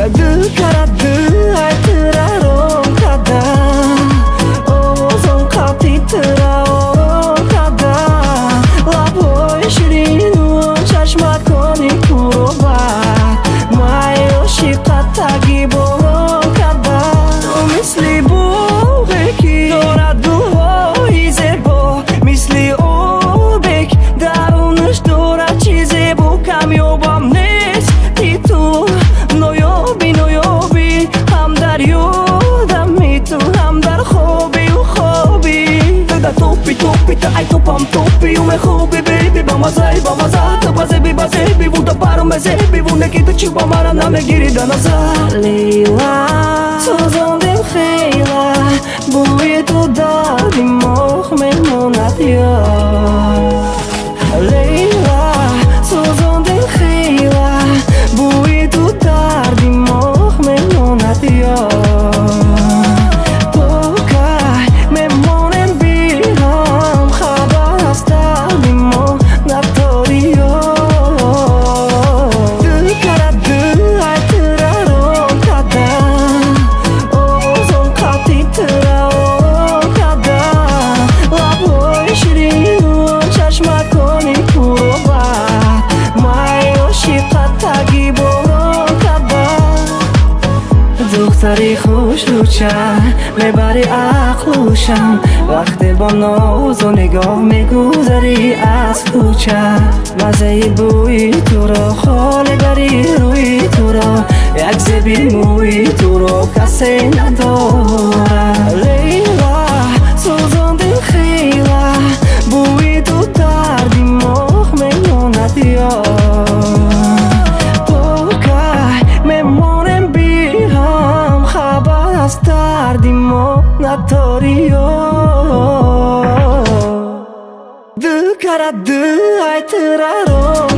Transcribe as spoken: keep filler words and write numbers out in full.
Dil qaradi aytiraron qadam ovozim qat'iy tiraron qadam labhoy shirin chashma koni kurobat mayoshi qatagi boron qadam misli bug'i ki dorad dulhoyi zebo misli obek darunish dorad chi zebo kamyobam nest ki tu noyobi noyobi ham dar yodam mi tu ham dar khobi u khobi da topi topi ta ai topam topi u me khobi baby ba mazai ba maza ta bazebi bazebi vu da paro me zebi vu neki tu chi ba mara na me giri da nazar Leila sozon del khayla buyi tu dadi mokh memonat ya Leila sozon del khayla buyi tu dadi mokh memonat ya Tokay memonem biram khabar ast dadi monat ya Dil qaradi aytiraron qadam ovozim qat'iy tiraron qadam labhoy shirin chashma koni kurobat mayoshi qatagi boron qadam دختری خوش روچن میبری عقلوشم وقتی با ناز و نگاه میگذری از کوچه مزه بوی تو را خاله بری روی تو را یک زبی موی تو را کسی نداره لیلا سوزان دل خیله بوی تو در دماغ میماند یار توکای میمانم بی هم خبر از دردیمو نداری یار دل qaradi aytiraron